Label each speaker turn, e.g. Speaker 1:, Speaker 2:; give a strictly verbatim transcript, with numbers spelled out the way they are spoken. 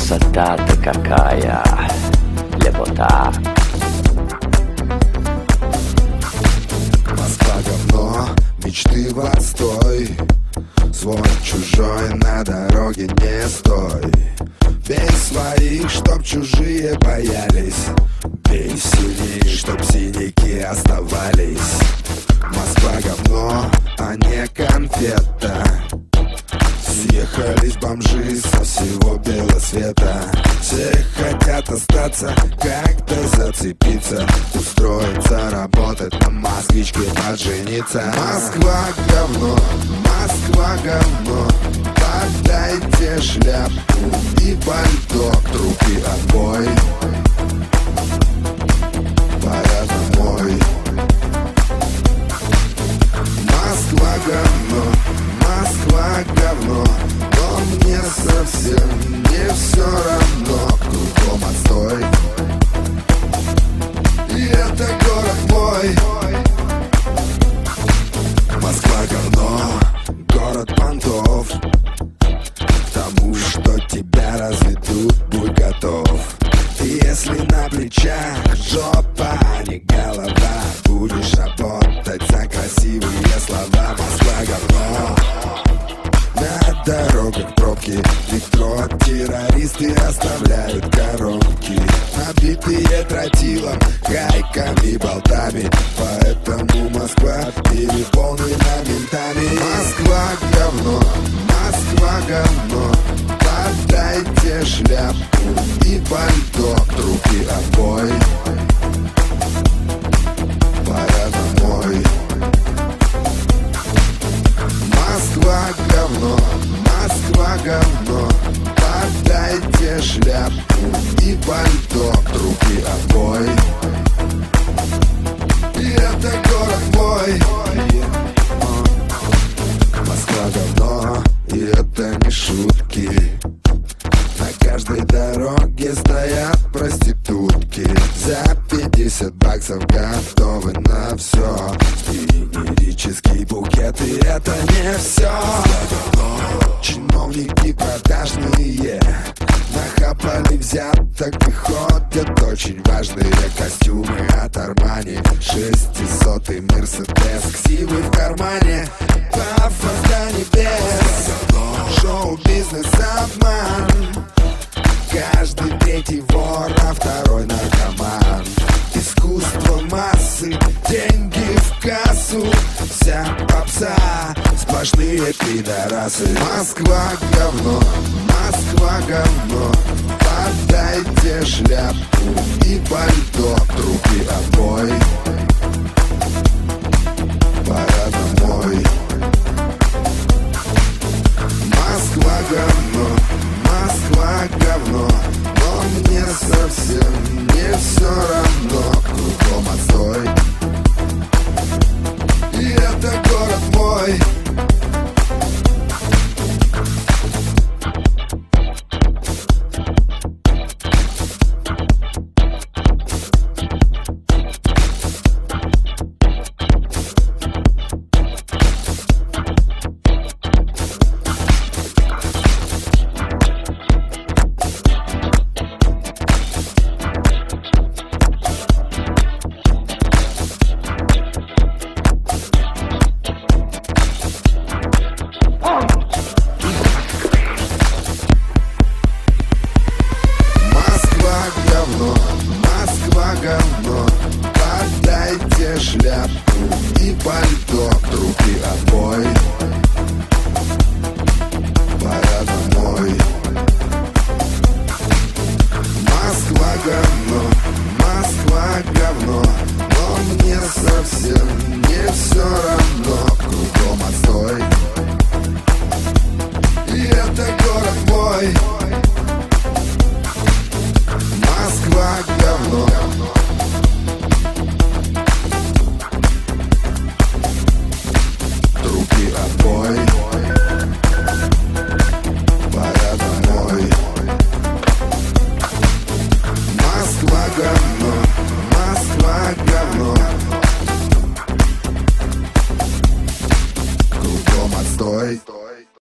Speaker 1: красота-то какая, лепота.
Speaker 2: Москва говно, мечты в отстой. Свой чужой на дороге не стой. Бей своих, чтоб чужие боялись. Бей сильней, чтоб синяки оставались. Москва говно, а не конфета. Съехались бомжи со всего белого света. Все хотят остаться, как-то зацепиться, устроиться, работать на москвичке, пожениться. Москва говно, Москва говно. Подайте шляпу и пальто, трубки отбой. Пора домой. Москва говно, Москва говно. Но мне совсем не все равно. Кругом отстой. И это город мой. Москва говно, город понтов. К тому, что тебя разведут, будь готов. И если на плечах жопа, а не голова, будешь работать за красивые слова. Москва говно. На дорогах пробки, метро террористы оставляют коробки, набитые тротилом, гайками, болтами. Поэтому Москва переполнена ментами. Москва говно, Москва говно. Подайте шляпу и пальто, трубки отбой. Пора домой. Москва говно, Москва говно. Подайте шляпу и пальто, трубки отбой. И это город мой. Москва говно, и это не шутки. На каждой дороге стоят проститутки. За пятьдесят баксов готовы на все. Лирический букет, и это не все. Чиновники продажные нахапали взяток и ходят очень важные костюмы от Армани. Шестисотый Мерседес, ксивы в кармане, пафос до небес. Шоу-бизнес обман. Каждый третий вор, а второй наркоман. Искусство массы, деньги в кассу. Вся попса, сплошные пидорасы. Москва говно, Москва говно. Подайте шляпу и пальто, трубки отбой. Пора домой. Москва говно, Москва говно. Но мне совсем не все равно. Кругом отстой. И это город мой. Москва говно, но мне совсем не